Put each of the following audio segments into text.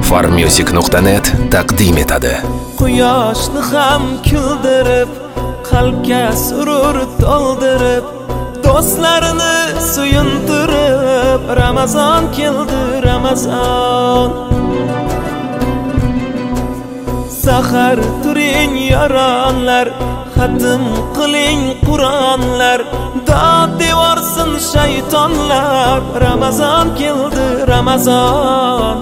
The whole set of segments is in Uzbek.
farmusic.net taqdim etadi. Quyoshni ham kuldirib, qalbga surur to'ldirib, do'stlarini suyuntirib, Ramazon keldi, Ramazon. Sahar turing yaronlar, xatm qiling Qur'onlar, dod devorsin shaytonlar, Ramazon keldi, Ramazon.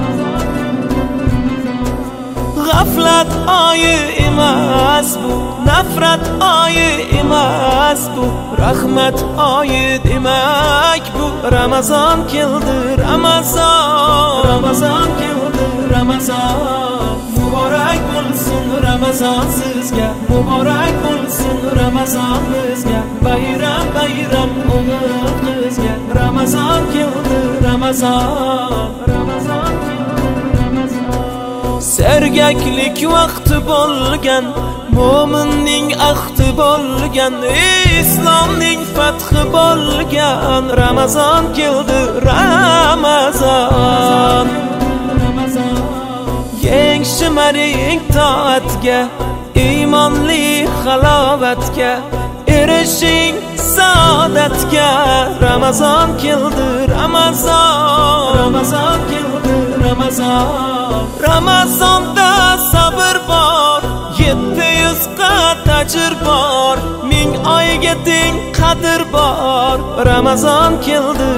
G'aflat oyi emas bu, nafrat oyi emas bu, rahmat oyi demak bu, Ramazon keldi, Ramazon. Ramazon keldi, Ramazon. Muborak bo'lsin Ramazon sizga, muborak bo'lsin Ramazon bizga, bayram bayram o'g'il qizga, Ramazon keldi, Ramazon. Ramazon keldi, Ramazon. Sergaklik vaqti bo'lgan, mo'minning ahdi bo'lgan, islomning fathi bo'lgan, Ramazon keldi, Ramazon. Yeng shimaring toatga, iymonli halovatga, erishing saodatga, Ramazon keldi, Ramazon. Ramazon keldi, Ramazon. Ramazonda sabr bor, 700 qat ajr bor, 1000 oyga teng qadr bor, Ramazon keldi,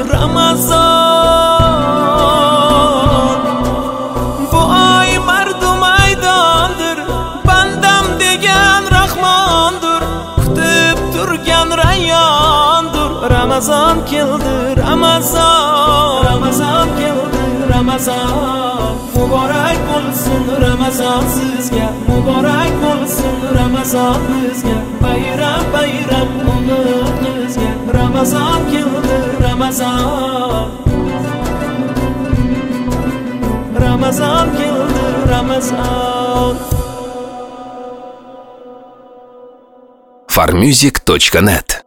Ramazon. Bu oy mardum aydondir, bandam degan Rahmondir, kutib turgan rayyondir, Ramazon keldi, Ramazon. Ramazon keldi, Ramazon. Muborak bo'lsin Ramazon sizga, muborak bo'lsin Ramazon bizga, bayram bayram o'g'il qizga, Ramazon keldi, Ramazon. Ramazon keldi, Ramazon. farmusic.net